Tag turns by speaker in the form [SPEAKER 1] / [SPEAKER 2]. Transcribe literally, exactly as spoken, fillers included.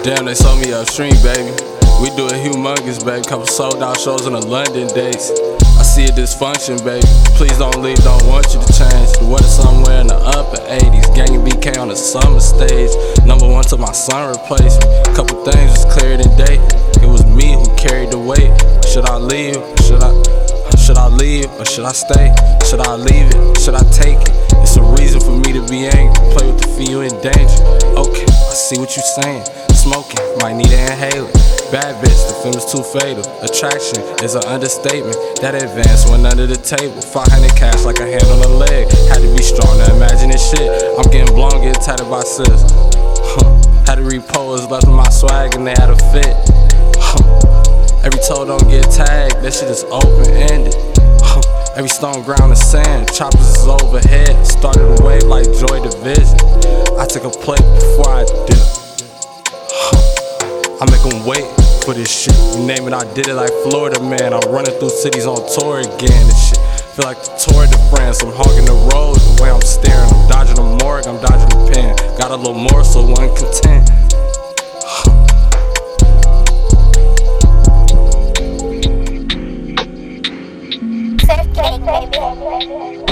[SPEAKER 1] Damn, they sold me upstream, baby. We do it humongous, baby. Couple sold out shows on the London dates. I see a dysfunction, baby. Please don't leave, don't want you to change. The weather somewhere in the upper eighties. Gang and B K on the summer stage. Number one till my son replaced me. Couple things was clearer than day. It was me who carried the weight. Should I leave? Should I? Should I leave or should I stay? Should I leave it? Should I take it? It's a reason for me to be angry. Play with the fear, you in danger. Okay, I see what you saying. Smoking, might need an inhaler. Bad bitch, the film is too fatal. Attraction is an understatement. That advance went under the table. five hundred cash like a hand on a leg. Had to be strong to imagine this shit. I'm getting blown, getting tatted by sis. Huh. Had to repose, left with my swag and they had a fit. Huh. Every toe don't get tagged, that shit is open-ended. Huh. Every stone ground is sand, choppers is overhead. Started a wave like Joy Division. I took a plate before I did it. I make them wait for this shit. You name it, I did it like Florida man. I'm running through cities on tour again. This shit feel like the Tour de France. I'm hogging the road the way I'm staring. I'm dodging the morgue, I'm dodging the pen. Got a little more, so one content.
[SPEAKER 2] Surf King, baby.